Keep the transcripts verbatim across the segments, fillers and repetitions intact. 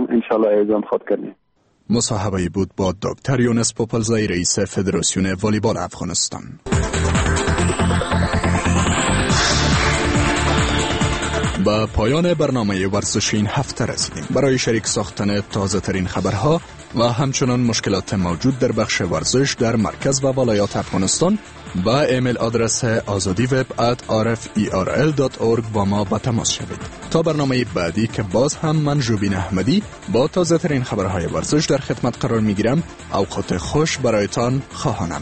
انشالله ایزان خود کردیم. مصاحبه بود با دکتر یونس پوپلزای رئیس فدراسیون والیبال افغانستان. با پایان برنامه ورزش این هفته رسیدیم. برای شریک ساختن تازه ترین خبرها و همچنان مشکلات موجود در بخش ورزش در مرکز و ولایات افغانستان با ایمیل آدرس azadi web at r f e r l dot org با ما به تماس شوید. تا برنامه بعدی که باز هم من جوبین احمدی با تازه ترین خبرهای ورزش در خدمت قرار می گیرم. اوقات خوش برایتان خواهانم.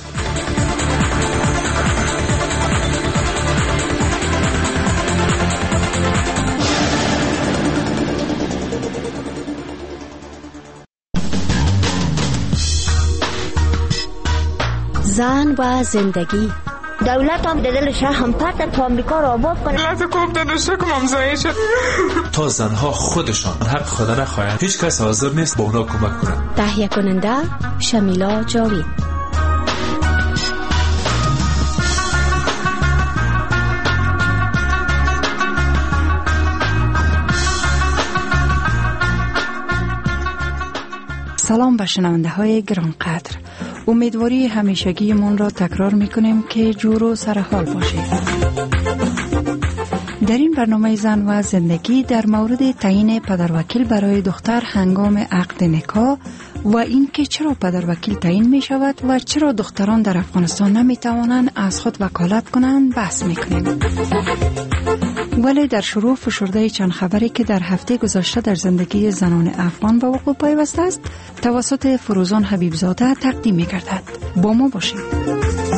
زن و زندگی. دولت هم دل شهر هم پرت تا امریکا را آباد کنه. دولت کوب داده شکم هم زایی شد. تا زنها خودشان حق خدا نخواهند هیچ کس حاضر نیست با اونا کمک کنند. تهیه کننده شمیلا جاوید. سلام به شنونده های گرانقدر. امیدواری همیشگی من را تکرار میکنیم که جور و سرحال باشید. در این برنامه زن و زندگی در مورد تعیین پدروکیل برای دختر هنگام عقد نکاح و این که چرا پدروکیل تعیین می شود و چرا دختران در افغانستان نمی توانند از خود وکالت کنند بحث میکنیم. ولی در شروع فشرده چند خبری که در هفته گذشته در زندگی زنان افغان به وقوع پیوسته است توسط فروزان حبیبزاده تقدیم می گردد. با ما باشید.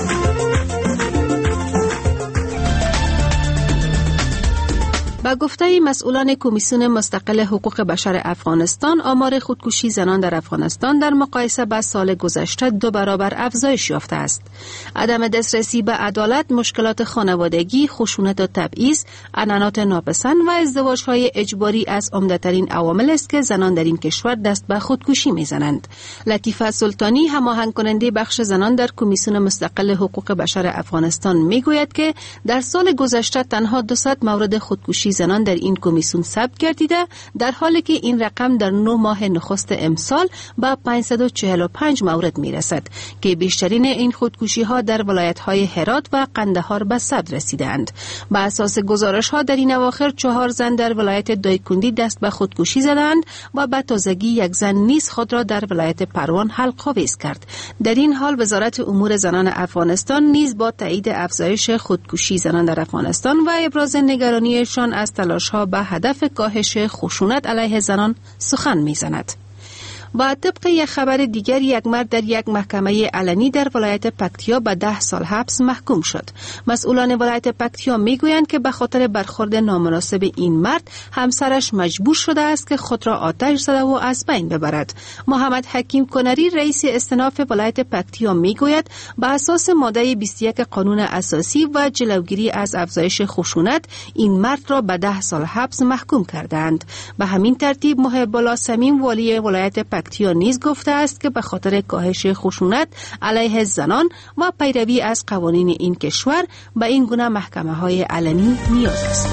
با گفته مسئولان کمیسیون مستقل حقوق بشر افغانستان، آمار خودکشی زنان در افغانستان در مقایسه با سال گذشته دو برابر افزایش یافته است. عدم دسترسی به عدالت، مشکلات خانوادگی، خشونت و تبعیض، عنعنات ناپسند و ازدواج‌های اجباری از عمده‌ترین عوامل است که زنان در این کشور دست به خودکشی می‌زنند. لطیفه سلطانی، هماهنگ کننده بخش زنان در کمیسیون مستقل حقوق بشر افغانستان می‌گوید که در سال گذشته تنها دویست مورد خودکشی زنان در این کمیسیون ثبت گردیده، در حالی که این رقم در نه ماه نخست امسال به پانصد و چهل و پنج مورد میرسد که بیشترین این خودکشی ها در ولایت های هرات و قندهار به ثبت رسیدند. با اساس گزارش ها در این اواخر چهار زن در ولایت دایکندی دست به خودکشی زدند و به تازگی یک زن نیز خود را در ولایت پروان حلق آویز کرد. در این حال وزارت امور زنان افغانستان نیز با تایید افزایش خودکشی زنان در افغانستان و ابراز نگرانیشان از تلاش‌ها به هدف کاهش خشونت علیه زنان سخن می‌زند. و طبق یک خبر دیگر، یک مرد در یک محکمه علنی در ولایت پکتیا به ده سال حبس محکوم شد. مسئولان ولایت پکتیا میگویند که به خاطر برخورد نامناسب این مرد همسرش مجبور شده است که خود را آتش زده و از بین ببرد. محمد حکیم کنری، رئیس استناف ولایت پکتیا میگوید به اساس ماده بیست و یک قانون اساسی و جلوگیری از افزایش خشونت این مرد را به ده سال حبس محکوم کردند. به همین ترتیب محب الله صمیم، والی ولایت پکتیا نیز گفته است که به خاطر کاهش خشونت علیه زنان و پیروی از قوانین این کشور به این گونه محکمه های علنی نیاز است.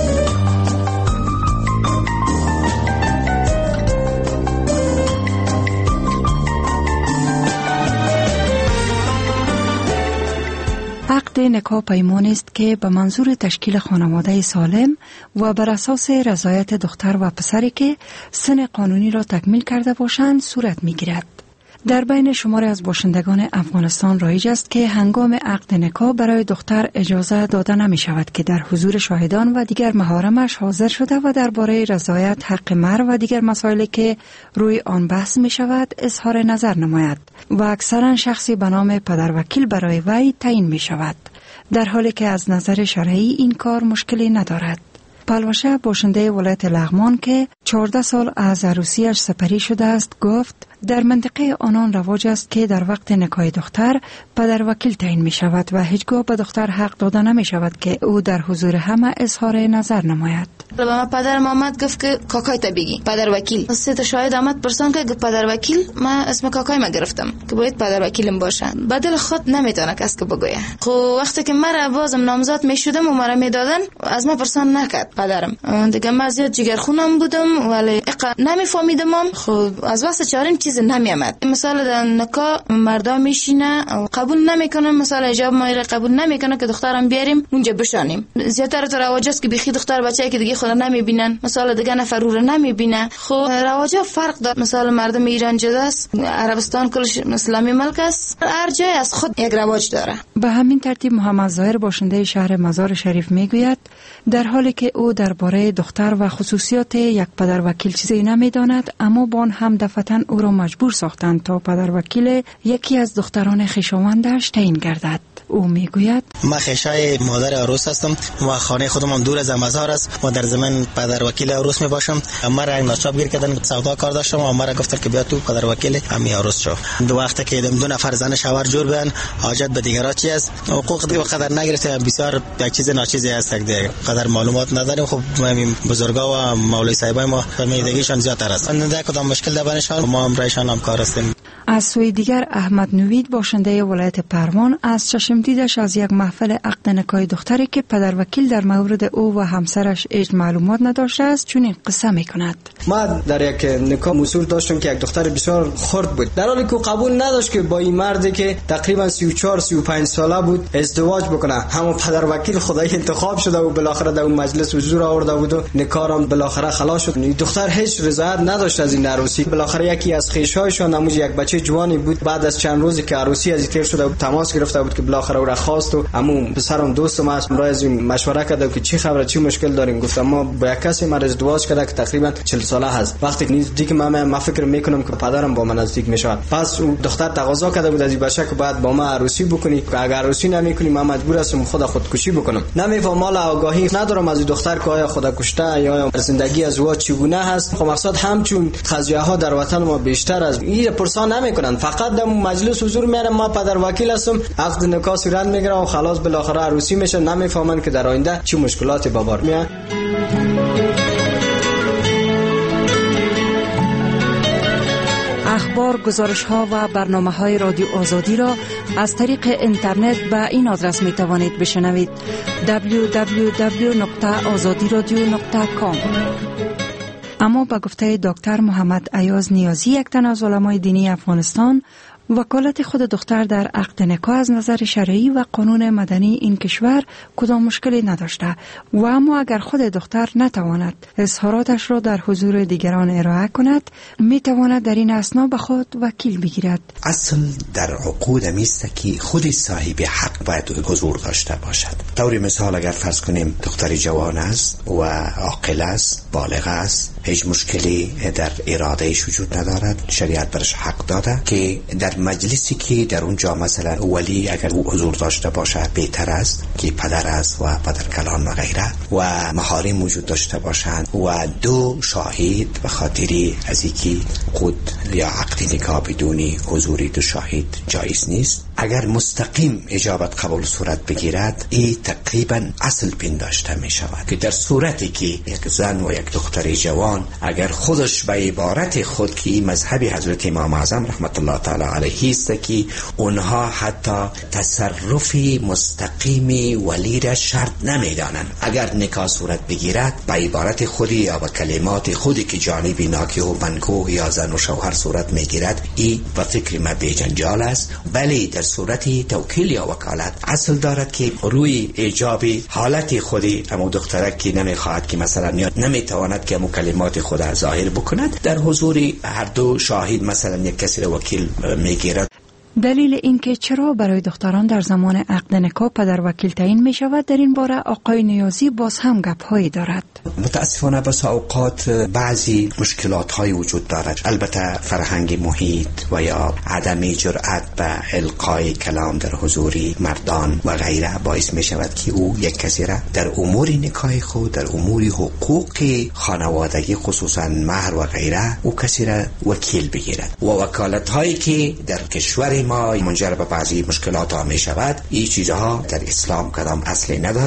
عقد نکاح پیمانی است که به منظور تشکیل خانواده سالم و بر اساس رضایت دختر و پسری که سن قانونی را تکمیل کرده باشند صورت می‌گیرد. در بین شماری از باشندگان افغانستان رایج است که هنگام عقد نکاح برای دختر اجازه داده نمی شود که در حضور شاهدان و دیگر محارمش حاضر شده و درباره رضایت حق مهر و دیگر مسائلی که روی آن بحث می شود اظهار نظر نماید و اکثرا شخصی به نام پدروکیل برای وی تعیین می شود، در حالی که از نظر شرعی این کار مشکلی ندارد. پلوشه، باشنده ولایت لغمان که چهارده سال از عروسیش سپری شده است، گفت در منطقه آنان رواج است که در وقت نکاح دختر پدر وکیل تعیین می شود و هیچگاه به دختر حق داده نمی شود که او در حضور همه اظهار نظر نماید. ما پدرم آمد گفت که کاکای تا بگی پدر وکیل. سه تا شاهد آمد پرسان که پدر وکیل، ما اسم کاکای ما گرفتم که باید پدر وکیلم باشه. بدل خود نمیتونه کس که بگویه. خب وقتی که مرا بازم نامزد می شدم و مرا میدادن از ما پرسان نکرد پدرم. دیگه من زیاد جگرخونم بودم میکردم ولی اقا نمیفهمیدم. خب از واسه چاریم چیز نمیامد. مثلا در نکاح مردم میشینه قبول نمیکنن، مثلا حجاب ما قبول نمیکنه که دخترم بیاریم اونجا بشانیم. زیاتر تو رواج است که بخی دختر بچه‌ای که دیگه خود نمیبینن، مثلا دیگه نفر رو نمیبینه. خب رواجا فرق داره. مثلا مردم ایران جدا است، عربستان کلش اسلامی ملک است، هر جای از خود یک رواج داره. به همین ترتیب محمد ظاهر باشنده شهر مزار شریف میگوید در حالی که او درباره دختر و خصوصیات یک پدر وکیل چیزی نمیداند، اما بان هم دفعتاً او را مجبور ساختند تا پدر وکیل یکی از دختران خویشاوندش تعیین گردد. او میگوید ما خویشای مادر عروس هستم و خانه خودم هم دور از مزار است و در زمین پدر وکیل عروس می باشم. ما را ناچار گیر کردن سودا کار داشتم و ما را گفتن که بیا تو پدر وکیل امی عروس شو. دو وقت که دو نفر زن شوهر جور بیان حاجت به دیگران چی است، حقوق دیگه قدر نگرفته، بسیار یک چیز ناچیزی است دیگه قدر معلومات نداریم. خب همین بزرگا و مولوی صاحبای ما فهمیدگیشان زیادتر است. نه کدام مشکل در بینشان ما هم رایشان هم کار هستیم. از سوی دیگر احمد نوید باشنده ولایت پروان از چشم دیدش از یک محفل عقد نکاح دختری که پدر وکیل در مورد او و همسرش هیچ معلومات نداشته است چنین قصه میکند. ما در یک نکاح مسئول داشتم که یک دختر بسیار خرد بود، در حالی که قبول نداشت که با این مردی که تقریبا سی و چهار سی و پنج ساله بود ازدواج بکنه. همون پدر وکیل خدای انتخاب شده و بالاخره در اون مجلس حضور آورده بود و نکاح هم بالاخره خلاص شد. این دختر هیچ رضایت نداشت از این عروسی. بالاخره یکی از خویشایشان نموز یک بچه جوانی بود، بعد از چند روزی که عروسی از تیر شده بود تماس گرفته بود که بالاخره او را خواست و عمو پسرم دوستم است برای از مشوره کرد که چی خبره چی مشکل داریم. گفتم ما با یک کسی مرز ازدواج کرده که تقریبا چهل ساله هست. وقتی که نزدیک من ما فکر میکنم که پدرم با من نزدیک میشه. پس اون دختر تقاضا کرده بود از این بچه که بعد با ما عروسی بکنی، که اگر عروسی نمیکنی من مجبور هستم خود خودکشی بکنم. نمیفهمم مال آگاهی ندارم از دختر که آیا خودکشته یا زندگی ازدواج چگونه هست. خب مقصد همچون قضیه ها در وطن ما بیشتر از این پرسان نمیکنن، فقط در مجلس حضور میارم ما پدر وکیل هستم عقد نکاح صورت میگیره و خلاص بالاخره عروسی میشه. نمیفهمن که در آینده چه مشکلاتی به بار میاد. اخبار، گزارش ها و برنامه های رادیو آزادی را از طریق اینترنت به این آدرس می توانید بشنوید: دبلیو دبلیو دبلیو نقطه آزادی رادیو نقطه کام. اما با گفته دکتر محمد ایاز نیازی، یک تن از علمای دینی افغانستان، وکالت خود دختر در عقد نکاح از نظر شرعی و قانون مدنی این کشور کدام مشکلی نداشته و اما اگر خود دختر نتواند اظهاراتش را در حضور دیگران ارائه کند می تواند در این اثنا به خود وکیل بگیرد. اصل در عقود میسته که خود صاحب حق باید حضور داشته باشد. طور مثال اگر فرض کنیم دختر جوان است و عاقل است، بالغ است، هیچ مشکلی در ارادهش وجود ندارد، شریعت برش حق داده که در مجلسی که در اونجا مثلا ولی اگر او حضور داشته باشه بهتر است که پدر است و پدر کلان و غیره و محارم وجود داشته باشند و دو شاهد به خاطری از اینکه خود یا عقد نکاح بدون حضور دو شاهد جایز نیست. اگر مستقیم اجابت قبول صورت بگیرد این تقریبا اصل پنداشته می شود که در صورتی که یک زن و یک دختر جوان اگر خودش به عبارت خود که این مذهب حضرت امام اعظم رحمت الله تعالی علیه است که اونها حتی تصرف مستقیم ولی را شرط نمی دانند، اگر نکاح صورت بگیرد به عبارت خودی یا به کلمات خودی که جانب ناکح و منکوح یا زن و شوهر صورت می گیرد این به فکر ما بیجنجال است. ولی در صورتی توکیل یا وکالت اصل دارد که روی ایجاب حالت خودی اما دخترک که نمیخواهد که مثلا نمیتواند که کلمات خود ظاهر بکند در حضور هر دو شاهد مثلا یک کسی را وکیل میگیرد. دلیل اینکه چرا برای دختران در زمان عقد نکاح پدر وکیل تعیین می شود در این باره آقای نیازی باز هم گپ هایی دارد. متاسفانه بس اوقات بعضی مشکلات های وجود دارد، البته فرهنگ محیط و یا عدم جرأت به القای کلام در حضور مردان و غیره باعث می شود که او یک کسی را در امور نکاح خود، در امور حقوق خانوادگی خصوصا مهر و غیره او کسی را وکیل بگیرد و وکالت هایی که در کشور ما منجر به بعضی مشکلات ها می شود این چیزها در اسلام کدام اصلی ندارد.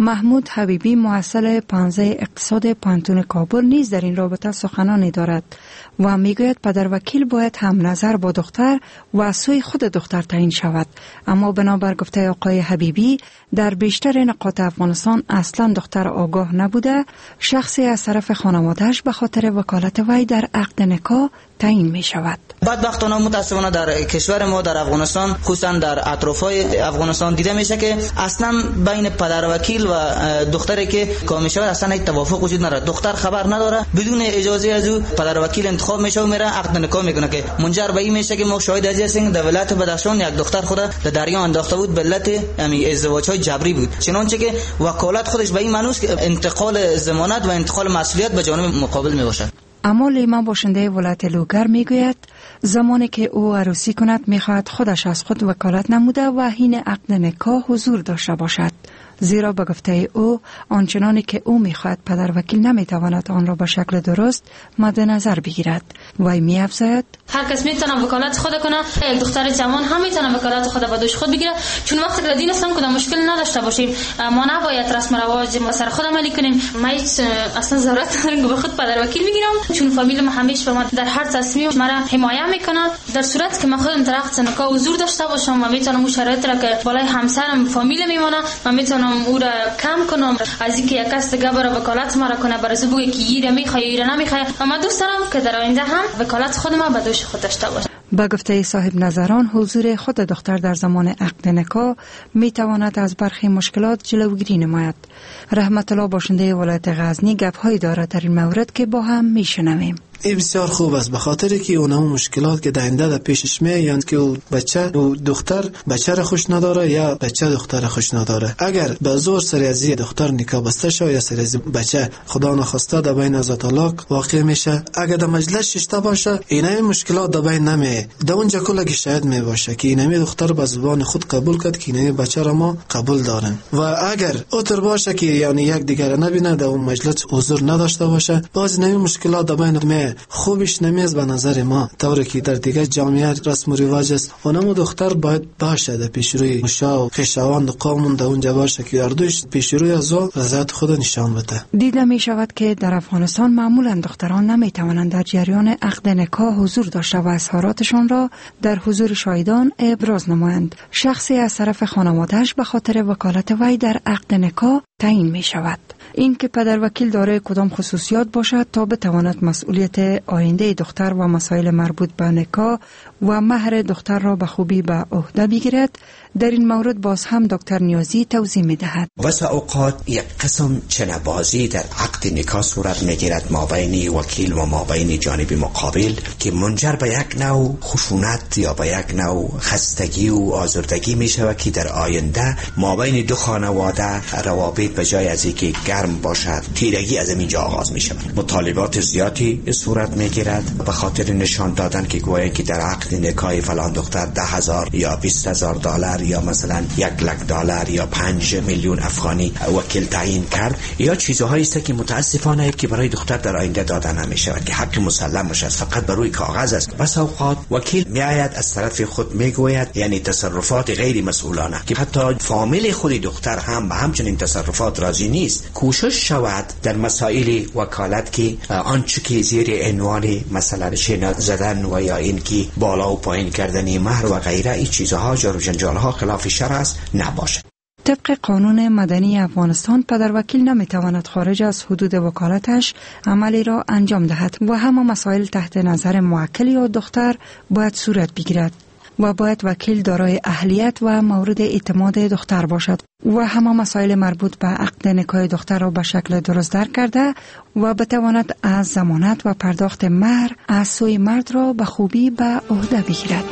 محمود حبیبی محصل پانزده اقتصاد پانتون کابل نیز در این رابطه سخنانی دارد و میگوید پدر وکیل باید هم نظر با دختر و سوی خود دختر تعیین شود، اما بنابر گفته آقای حبیبی در بیشتر نقاط افغانستان اصلا دختر آگاه نبوده، شخصی از طرف خانوادهش به خاطر وکالت وی در عقد نکاح تعیین می شود. بدبختانه متاسفانه در کشور ما در افغانستان، خصوصا در اطرافای افغانستان دیده میشه که اصلا بین پدر وکیل و دختری که کار میشه اصلا هیچ توافق وجود نداره. دختر خبر نداره، بدون اجازه از او پدر وکیل انتخاب میشه و میره عقد نکاح میکنه که منجر به این میشه که ما شاهد از هستیم در ولایت بدخشان یک دختر خود در دریا انداخته بود به علت همین ازدواج‌های جبری بود، چنانچه که وکالت خودش به این معنی است که انتقال ضمانت و انتقال مسئولیت به جانب مقابل میباشه. اما لیما باشنده ولایت لوگر میگوید زمانی که او عروسی کند میخواهد خودش از خود وکالت نموده و حین عقد نکاح حضور داشته باشد، زیرا به گفته او آنچنانی که او میخواهد پدر وکیل نمیتواند آن را به شکل درست مد نظر بگیرد. وی میافزاید هر کس میتونه وکالت خود کنه، یک دختر جوان هم میتونه وکالت خود به دوش خود بگیره، چون وقتی که دین اسلام کدام مشکل نداشته باشیم ما نباید رسم و رواج ما سر خود عملی کنیم. ما هیچ اصلا ضرورت نداریم به خود پدر وکیل بگیرم، چون فامیل ما همیشه به ما در هر تصمیم مرا حمایت میکنه. در صورت که من خودم در عقد نکاح حضور داشته باشم و میتونم اون شرایط را که بالای همسرم فامیل میمونه و میتونم او را کم کنم از اینکه یک کس دیگه برای وکالت ما را کنه، برای بگه که ایره میخوای ایره نمیخوای. اما دوست دارم که در آینده هم وکالت خود ما به دوش خود داشته باشم. با گفته صاحب نظران حضور خود دختر در زمان عقد نکاح می تواند از برخی مشکلات جلوگیری نماید. رحمت الله باشنده ولایت غزنی گپ‌هایی دارد در این مورد که با هم میشنویم. این بسیار خوب است، به خاطر که اون هم مشکلات که در آینده در پیشش میاد که بچه و دختر بچه را خوش نداره یا بچه دختر را خوش نداره. اگر به زور سر از دختر نکاح بسته شه یا سر از بچه خدا نخواسته در بین از طلاق واقع میشه، اگر در مجلس ششته باشه این مشکلات در بین نمی در اونجا کلا که شاید می باشه که این دختر به زبان خود قبول کرد که این بچه را ما قبول داریم، و اگر اوتر باشه که یعنی یک دیگر نبینه در اون مجلس حضور نداشته باشه، باز این مشکلات در بین می خوبش نمیز به نظر ما. طوری که در دیگه جامعه رسم و رواج است، اونم دختر باید باشه در پیشروی مشا و خیشاوند قومون در اونجا باشه که اردوش پیشروی از رضایت خود نشان بده. دیده می شود که در افغانستان معمولا دختران نمی توانند در جریان عقد نکاح حضور داشته و اظهاراتشان را در حضور شاهدان ابراز نمایند. شخصی از طرف خانواده‌اش به خاطر وکالت وی در عقد نکاح تعیین می شود. این که پدر وکیل دارای کدام خصوصیات باشد تا بتواند مسئولیت آینده دختر و مسائل مربوط به نکاح و مهر دختر را به خوبی به عهده بگیرد، در این مورد باز هم دکتر نیازی توضیح می دهد. واسه اوقات یک قسم چنبازی در عقد نکاح صورت می گیرد مابین وکیل و مابین جانب مقابل که منجر به یک نوع خشونت یا به یک نوع خستگی و آزردگی می شود که در آینده مابین دو خانواده روابط به جای از اینکه گرم باشد تیرگی از اینجا آغاز می شود. مطالبات زیادی صورت می گیرد به خاطر نشان دادن که گویا که در عقد نکاح فلان دختر ده هزار یا بیست هزار دلار یا مثلا یک لک دلار یا پنج میلیون افغانی وکیل تعیین کرد، یا چیزهایی است که متاسفانه که برای دختر در آینده داده نمی‌شود که حق مسلم است، فقط بر روی کاغذ است. بس اوقات وکیل میآید از طرف خود میگوید، یعنی تصرفات غیر مسئولانه که حتی فامیل خود دختر هم به همچنین تصرفات راضی نیست. کوشش شود در مسائل وکالت که آنچه که زیر عنوان مثلا شنا زدن و یا این که بالا و پایین کردن مهر و غیره این چیزها جار و جنجالها خلاف شرع است نباشه. طبق قانون مدنی افغانستان پدر وکیل نمیتواند خارج از حدود وکالتش عملی را انجام دهد و همه مسائل تحت نظر موکل یا دختر باید صورت بگیرد و باید وکیل دارای اهلیت و مورد اعتماد دختر باشد و همه مسائل مربوط به عقد نکاح دختر را به شکل درست درک کرده و بتواند از ضمانت و پرداخت مهر از سوی مرد را به خوبی به عهده بگیرد.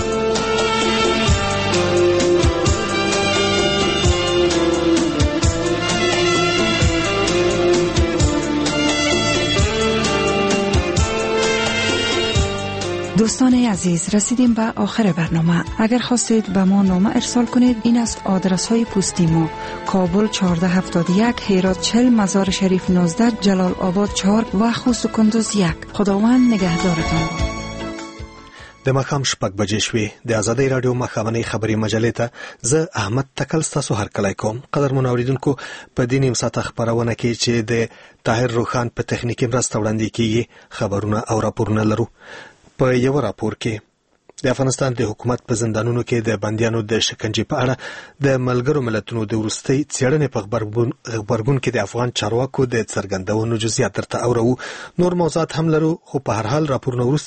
دوستان عزیز، رسیدیم به آخر برنامه. اگر خواستید به ما نامه ارسال کنید این است آدرس های پستی ما: کابل چهارده هفتاد و یک، هرات چهل، مزار شریف نوزده، جلال آباد چهار و خوست و کندوز یک. خداوند نگهدارتان. د ماښام شپږ بجې شوې. د ازادۍ راډیو ماښامنۍ خبري مجلې ته زه احمد تکل ستاسو هرکلی کوم. قدرمنو اوریدونکو، په دې نیم ساعته خپرونه کې چې د طاهر روخان په تخنیکي مرسته وړاندې کیږي خبرونه او راپورونه لرو. په یو راپور کې د افغانستان د حکومت په زندانونو کې د بندیانو د شکنجې په اړه د ملګرو ملتونو د وروستۍ څېړنې په غبرګون کې د افغان چارواکو د څرګندونو جزئیات درته اورو. نور موضوعات هم لرو، خو په هر حال راپورونه وروسته